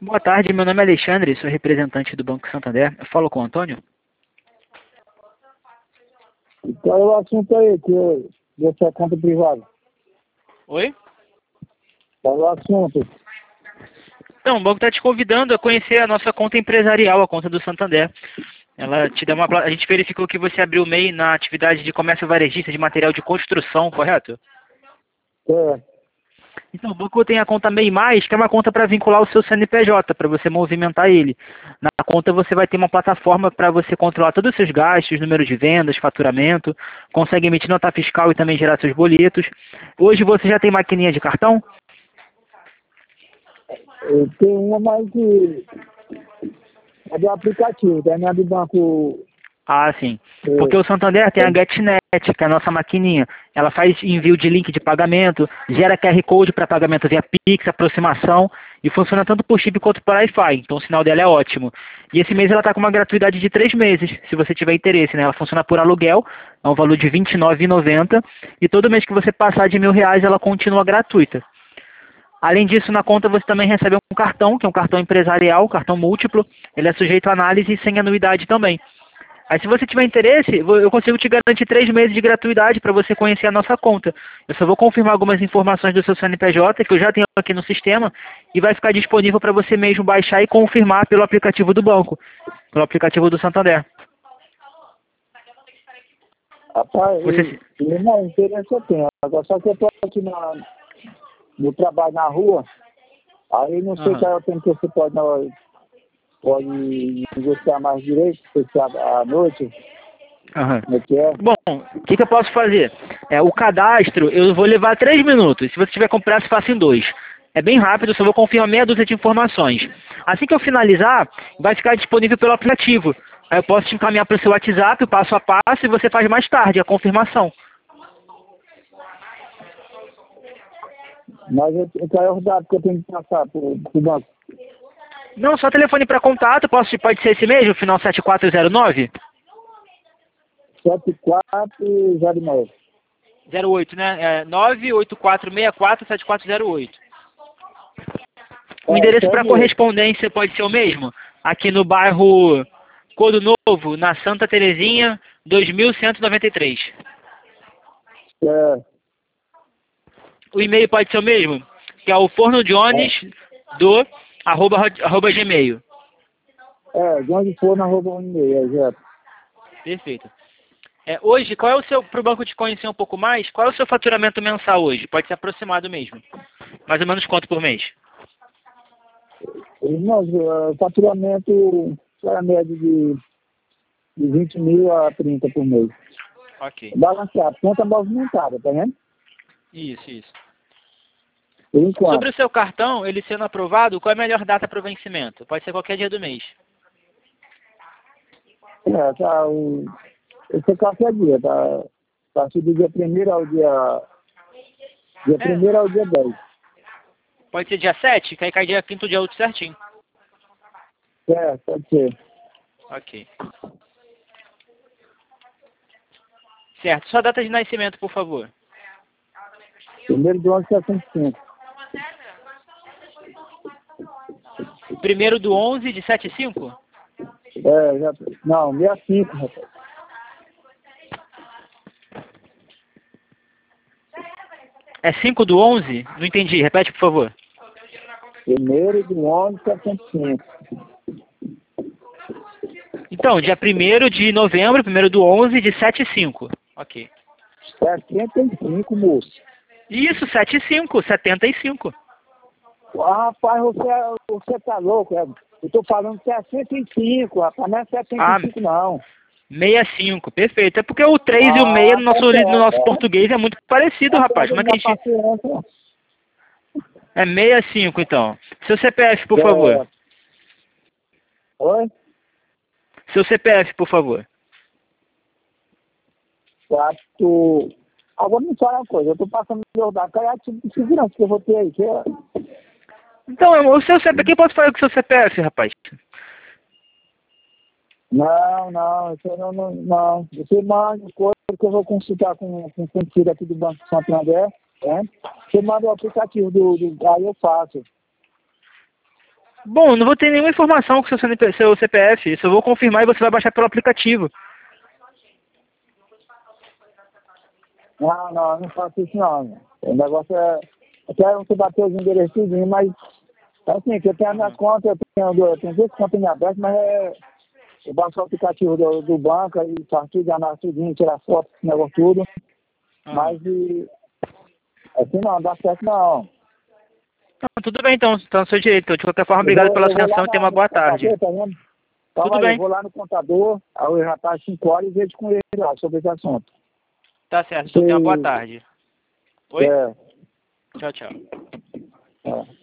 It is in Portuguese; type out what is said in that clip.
Boa tarde, meu nome é Alexandre, sou representante do Banco Santander. Eu falo com o Antônio? Qual é o assunto aí que dessa conta privada? Oi? Qual é o assunto? Então, o banco está te convidando a conhecer a nossa conta empresarial, a conta do Santander. Ela te dá a gente verificou que você abriu o MEI na atividade de comércio varejista de material de construção, correto? É, Então, o banco tem a conta MEI+, que é uma conta para vincular o seu CNPJ, para você movimentar ele. Na conta você vai ter uma plataforma para você controlar todos os seus gastos, número de vendas, faturamento, consegue emitir nota fiscal e também gerar seus boletos. Hoje você já tem maquininha de cartão? eu tenho uma mais que é do aplicativo, que é minha do banco. Ah, sim. Porque É, o Santander tem a GetNet, que é a nossa maquininha. Ela faz envio de link de pagamento, gera QR Code para pagamento via Pix, aproximação, e funciona tanto por chip quanto por Wi-Fi. Então o sinal dela é ótimo. E esse mês ela está com uma gratuidade de 3 meses, se você tiver interesse, né? Ela funciona por aluguel, é um valor de R$ 29,90, e todo mês que você passar de R$ 1.000, ela continua gratuita. Além disso, na conta você também recebe um cartão, que é um cartão empresarial, cartão múltiplo. Ele é sujeito a análise e sem anuidade também. Aí, se você tiver interesse, eu consigo te garantir 3 meses de gratuidade para você conhecer a nossa conta. Eu só vou confirmar algumas informações do seu CNPJ, que eu já tenho aqui no sistema, e vai ficar disponível para você mesmo baixar e confirmar pelo aplicativo do banco, pelo aplicativo do Santander. rapaz, Você... não, interesse eu tenho. Agora só que eu estou aqui no trabalho na rua, aí não sei Aham. qual é o tempo que você pode negociar mais direito, se você à noite, Aham. como é que é? Bom, o que eu posso fazer? O cadastro, eu vou levar 3 minutos. Se você tiver com pressa, faça em 2. É bem rápido, só vou confirmar meia dúzia de informações. Assim que eu finalizar, vai ficar disponível pelo aplicativo. Aí eu posso te encaminhar para o seu WhatsApp, o passo a passo, e você faz mais tarde a confirmação. Mas qual é os dados que eu tenho que passar pro banco? Não, só telefone para contato, pode ser esse mesmo, final 7409? 7409. 08, né? 984647408. O endereço Isso aí para mesmo. correspondência pode ser o mesmo? Aqui no bairro Codo Novo, na Santa Terezinha, 2193. É, O e-mail pode ser o mesmo? Que é o fornojones do arroba gmail. de onde for na arroba 1,5, já. Perfeito. Hoje, qual é o seu, para o banco te conhecer um pouco mais, qual é o seu faturamento mensal hoje? Pode ser aproximado mesmo. Mais ou menos quanto por mês? Irmãos, faturamento era média de 20 mil a 30 por mês. Ok. Balanceado, conta movimentada, tá vendo? Isso. Por enquanto. Sobre o seu cartão, ele sendo aprovado, qual é a melhor data para o vencimento? Pode ser qualquer dia do mês. Esse é qualquer dia, tá? A partir do dia 1º ao dia 1º ao dia 10. Pode ser dia 7, que aí cai dia 5º, dia 8 certinho. Pode ser. Ok. Certo. Sua data de nascimento, por favor. 1º de 11/65. 1º do 11 de 75? Não, 65, rapaz. É 5/11? Não entendi. Repete, por favor. 1º de 11/65. Então, dia 1º de novembro, 1º do 11 de 75. Ok. 75, moço. Isso, 75, 75. Ah, rapaz, você tá louco, eu tô falando 65, rapaz, não é Ah, 75 não. 65, perfeito. É porque o 3 e o 6 Ah, no tá nosso certo. português é muito parecido, rapaz. Como é que a Na gente... paciência. É 65, então. Seu CPF, por favor. Oi? Seu CPF, por favor. 4. Agora me fala uma coisa, eu tô passando meu dado, qual é a tipo de segurança que eu vou ter aí? Então, o seu CPF, quem pode falar com o seu CPF, rapaz? Não, isso aí não. Você manda coisa que eu vou consultar com o conhecido aqui do Banco Santander, né? Você manda o aplicativo aí eu faço. Bom, eu não vou ter nenhuma informação com seu CPF. Isso eu vou confirmar e você vai baixar pelo aplicativo. Não faço isso não. O negócio é... Eu quero você bater os endereços, mas... Assim, que eu tenho a minha conta, eu tenho 2 contas em aberto, mas eu baixo o aplicativo do banco e faço tudinho, tirar foto, esse negócio tudo. Mas assim não dá certo não. Não, tudo bem então, tá no seu direito. De qualquer forma, obrigado pela sua atenção e tenha uma boa tarde. Tá vendo? Então, Tudo bem. eu vou lá no contador, aí eu já tá às 5 horas e vejo com ele lá sobre esse assunto. Tá certo, então tenha uma boa tarde. Oi? É. Tchau, tchau. É.